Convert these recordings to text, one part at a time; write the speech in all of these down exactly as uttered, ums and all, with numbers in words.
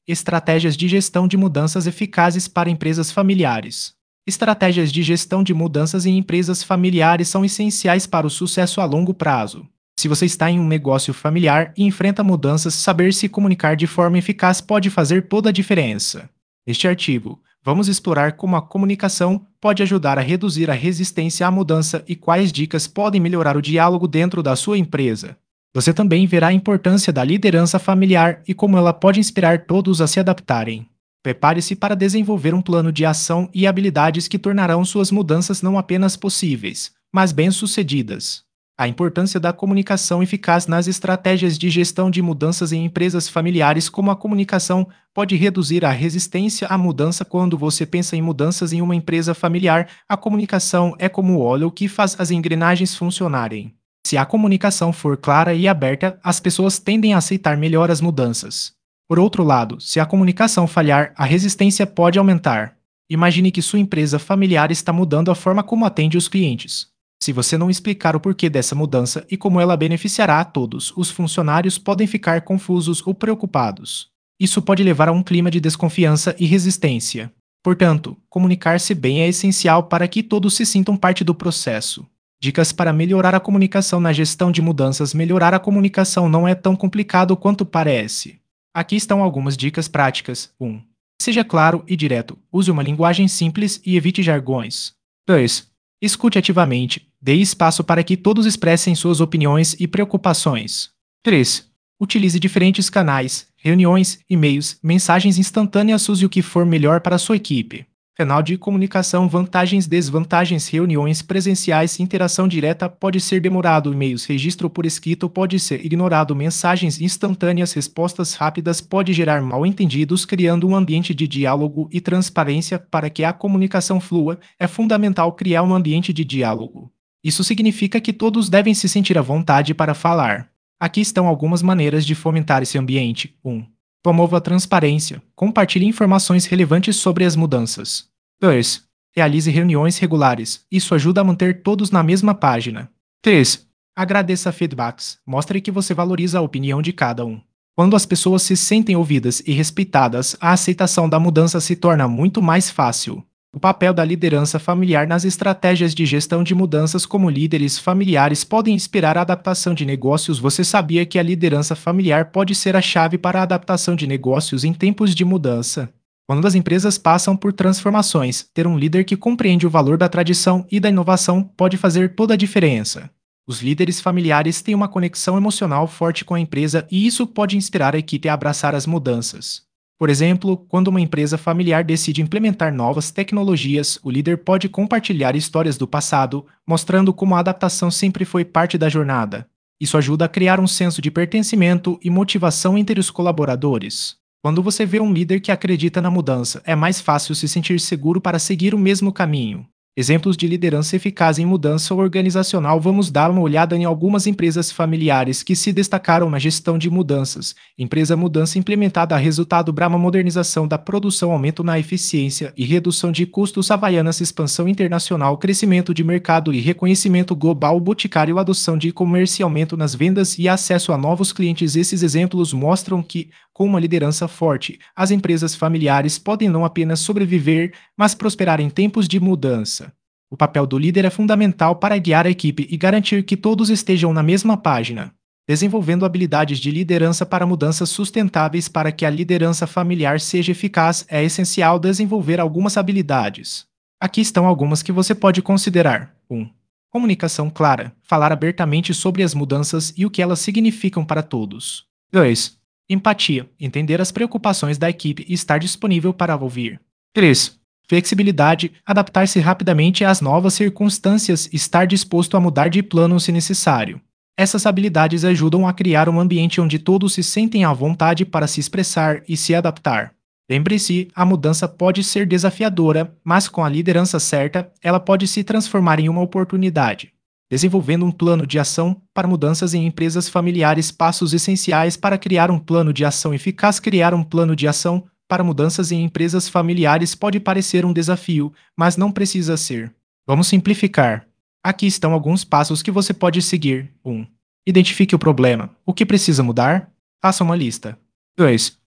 Estratégias de gestão de mudanças eficazes para empresas familiares. Estratégias de gestão de mudanças em empresas familiares são essenciais para o sucesso a longo prazo. Se você está em um negócio familiar e enfrenta mudanças, saber se comunicar de forma eficaz pode fazer toda a diferença. Neste artigo, vamos explorar como a comunicação pode ajudar a reduzir a resistência à mudança e quais dicas podem melhorar o diálogo dentro da sua empresa. Você também verá a importância da liderança familiar e como ela pode inspirar todos a se adaptarem. Prepare-se para desenvolver um plano de ação e habilidades que tornarão suas mudanças não apenas possíveis, mas bem-sucedidas. A importância da comunicação eficaz nas estratégias de gestão de mudanças em empresas familiares, como a comunicação pode reduzir a resistência à mudança. Quando você pensa em mudanças em uma empresa familiar, a comunicação é como o óleo que faz as engrenagens funcionarem. Se a comunicação for clara e aberta, as pessoas tendem a aceitar melhor as mudanças. Por outro lado, se a comunicação falhar, a resistência pode aumentar. Imagine que sua empresa familiar está mudando a forma como atende os clientes. Se você não explicar o porquê dessa mudança e como ela beneficiará a todos, os funcionários podem ficar confusos ou preocupados. Isso pode levar a um clima de desconfiança e resistência. Portanto, comunicar-se bem é essencial para que todos se sintam parte do processo. Dicas para melhorar a comunicação na gestão de mudanças. Melhorar a comunicação não é tão complicado quanto parece. Aqui estão algumas dicas práticas. um. Seja claro e direto. Use uma linguagem simples e evite jargões. dois. Escute ativamente. Dê espaço para que todos expressem suas opiniões e preocupações. três. Utilize diferentes canais, reuniões, e-mails, mensagens instantâneas. Use o que for melhor para a sua equipe. Canal de comunicação. Vantagens, desvantagens. Reuniões presenciais. Interação direta pode ser demorado. E-mails. Registro por escrito pode ser ignorado. Mensagens instantâneas. Respostas rápidas pode gerar mal-entendidos. Criando um ambiente de diálogo e transparência para que a comunicação flua, é fundamental criar um ambiente de diálogo. Isso significa que todos devem se sentir à vontade para falar. Aqui estão algumas maneiras de fomentar esse ambiente. um. Promova a transparência. Compartilhe informações relevantes sobre as mudanças. dois. Realize reuniões regulares. Isso ajuda a manter todos na mesma página. três. Agradeça feedbacks. Mostre que você valoriza a opinião de cada um. Quando as pessoas se sentem ouvidas e respeitadas, a aceitação da mudança se torna muito mais fácil. O papel da liderança familiar nas estratégias de gestão de mudanças. Como líderes familiares podem inspirar a adaptação de negócios. Você sabia que a liderança familiar pode ser a chave para a adaptação de negócios em tempos de mudança? Quando as empresas passam por transformações, ter um líder que compreende o valor da tradição e da inovação pode fazer toda a diferença. Os líderes familiares têm uma conexão emocional forte com a empresa e isso pode inspirar a equipe a abraçar as mudanças. Por exemplo, quando uma empresa familiar decide implementar novas tecnologias, o líder pode compartilhar histórias do passado, mostrando como a adaptação sempre foi parte da jornada. Isso ajuda a criar um senso de pertencimento e motivação entre os colaboradores. Quando você vê um líder que acredita na mudança, é mais fácil se sentir seguro para seguir o mesmo caminho. Exemplos de liderança eficaz em mudança organizacional. Vamos dar uma olhada em algumas empresas familiares que se destacaram na gestão de mudanças. Empresa Mudança implementada. Resultado: Brahma, modernização da produção, aumento na eficiência e redução de custos. Havaianas, expansão internacional, crescimento de mercado e reconhecimento global. Boticário, adoção de e-commerce, aumento nas vendas e acesso a novos clientes. Esses exemplos mostram que, com uma liderança forte, as empresas familiares podem não apenas sobreviver, mas prosperar em tempos de mudança. O papel do líder é fundamental para guiar a equipe e garantir que todos estejam na mesma página. Desenvolvendo habilidades de liderança para mudanças sustentáveis. Para que a liderança familiar seja eficaz, é essencial desenvolver algumas habilidades. Aqui estão algumas que você pode considerar. um. Comunicação clara. Falar abertamente sobre as mudanças e o que elas significam para todos. dois. Empatia. Entender as preocupações da equipe e estar disponível para ouvir. três. Flexibilidade. Adaptar-se rapidamente às novas circunstâncias e estar disposto a mudar de plano se necessário. Essas habilidades ajudam a criar um ambiente onde todos se sentem à vontade para se expressar e se adaptar. Lembre-se, a mudança pode ser desafiadora, mas com a liderança certa, ela pode se transformar em uma oportunidade. Desenvolvendo um plano de ação para mudanças em empresas familiares. Passos essenciais para criar um plano de ação eficaz. Criar um plano de ação para mudanças em empresas familiares pode parecer um desafio, mas não precisa ser. Vamos simplificar. Aqui estão alguns passos que você pode seguir. um. Identifique o problema. O que precisa mudar? Faça uma lista. dois.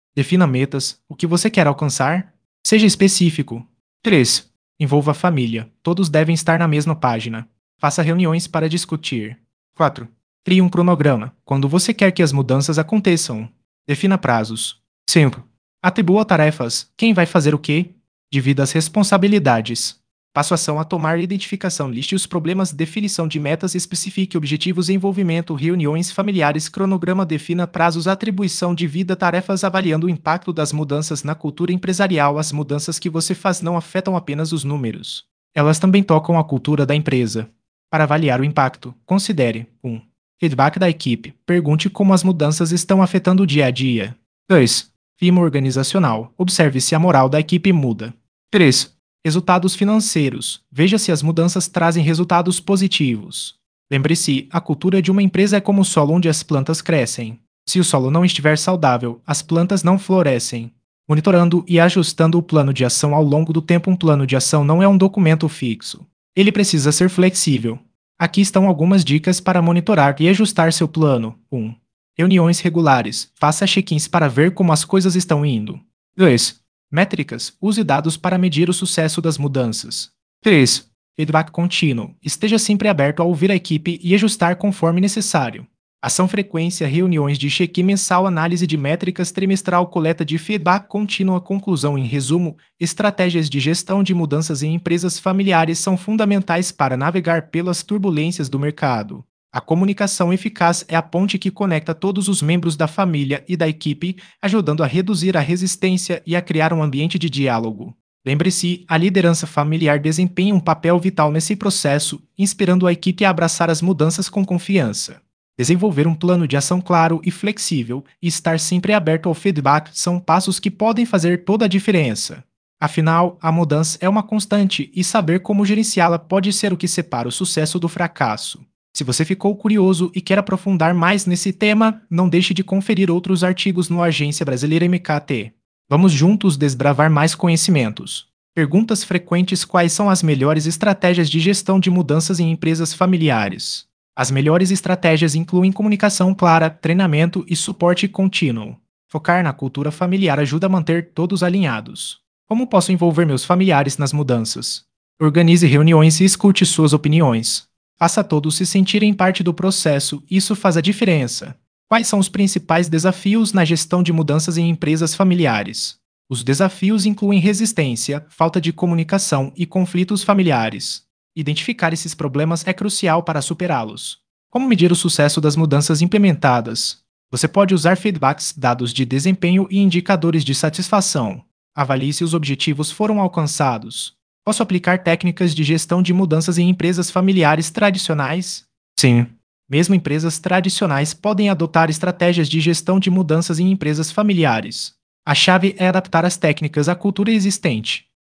Defina metas, o que você quer alcançar. Seja específico. três. Envolva a família. Todos devem estar na mesma página. Faça reuniões para discutir. quatro. Crie um cronograma, quando você quer que as mudanças aconteçam. Defina prazos. cinco. Atribua tarefas. Quem vai fazer o quê? Divida as responsabilidades. Passo a ação a tomar identificação, liste os problemas, definição de metas, especifique objetivos, envolvimento, reuniões familiares, cronograma, defina prazos, atribuição, divida tarefas, avaliando o impacto das mudanças na cultura empresarial. As mudanças que você faz não afetam apenas os números. Elas também tocam a cultura da empresa. Para avaliar o impacto, considere um. Feedback da equipe. Pergunte como as mudanças estão afetando o dia a dia. dois. Clima organizacional. Observe se a moral da equipe muda. três. Resultados financeiros. Veja se as mudanças trazem resultados positivos. Lembre-se, a cultura de uma empresa é como o solo onde as plantas crescem. Se o solo não estiver saudável, as plantas não florescem. Monitorando e ajustando o plano de ação ao longo do tempo. Um plano de ação não é um documento fixo. Ele precisa ser flexível. Aqui estão algumas dicas para monitorar e ajustar seu plano. um. Reuniões regulares. Faça check-ins para ver como as coisas estão indo. dois. Métricas. Use dados para medir o sucesso das mudanças. três. Feedback contínuo. Esteja sempre aberto a ouvir a equipe e ajustar conforme necessário. Ação frequência, reuniões de check-in mensal, análise de métricas trimestral, coleta de feedback contínua. Conclusão. Em resumo, estratégias de gestão de mudanças em empresas familiares são fundamentais para navegar pelas turbulências do mercado. A comunicação eficaz é a ponte que conecta todos os membros da família e da equipe, ajudando a reduzir a resistência e a criar um ambiente de diálogo. Lembre-se, a liderança familiar desempenha um papel vital nesse processo, inspirando a equipe a abraçar as mudanças com confiança. Desenvolver um plano de ação claro e flexível e estar sempre aberto ao feedback são passos que podem fazer toda a diferença. Afinal, a mudança é uma constante e saber como gerenciá-la pode ser o que separa o sucesso do fracasso. Se você ficou curioso e quer aprofundar mais nesse tema, não deixe de conferir outros artigos no Agência Brasileira M K T. Vamos juntos desbravar mais conhecimentos. Perguntas frequentes: quais são as melhores estratégias de gestão de mudanças em empresas familiares? As melhores estratégias incluem comunicação clara, treinamento e suporte contínuo. Focar na cultura familiar ajuda a manter todos alinhados. Como posso envolver meus familiares nas mudanças? Organize reuniões e escute suas opiniões. Faça todos se sentirem parte do processo, isso faz a diferença. Quais são os principais desafios na gestão de mudanças em empresas familiares? Os desafios incluem resistência, falta de comunicação e conflitos familiares. Identificar esses problemas é crucial para superá-los. Como medir o sucesso das mudanças implementadas? Você pode usar feedbacks, dados de desempenho e indicadores de satisfação. Avalie se os objetivos foram alcançados. Posso aplicar técnicas de gestão de mudanças em empresas familiares tradicionais? Sim. Mesmo empresas tradicionais podem adotar estratégias de gestão de mudanças em empresas familiares. A chave é adaptar as técnicas à cultura existente.